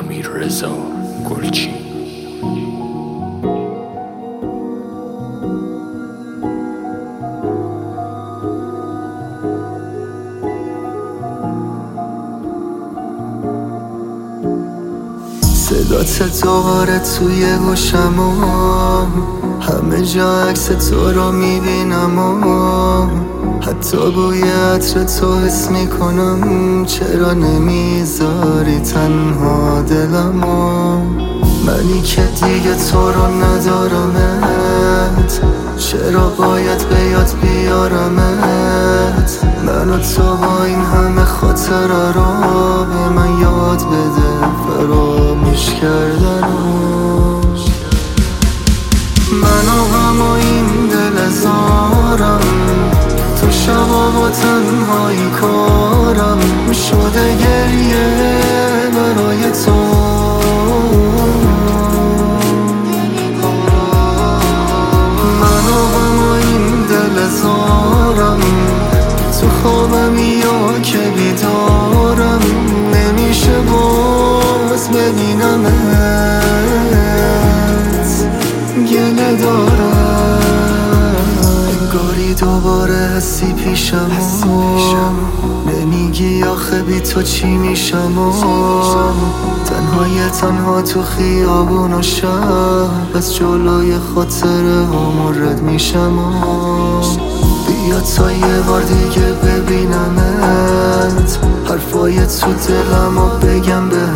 امیررضا گلچین. صدات دوباره توی گوشم و همه جا عکس تو رو میبینم و حتی بوی عطر تو حس میکنم. چرا نمیذاری تنها دلمو؟ منی که دیگه تو رو ندارمت، چرا باید به یاد بیارمت؟ من و تو با این همه خاطره رو به من یاد بده فراموش کردنو. من و غم و این دل زارم، تو شبا با تنهایی کارم شده گریه برای تو. من و غم و این دل زارم، تو خوابم یا که بیدارم نمیشه باز ببینمت. گله دارم انگاری دوباره هستی پیشم نمیگی آخه بی تو چی میشم تنها تو خیابون و شب از جلوی خاطره هم رد میشم بیا تا یه بار دیگه ببینمت، حرفای تو دلم و بگم بهت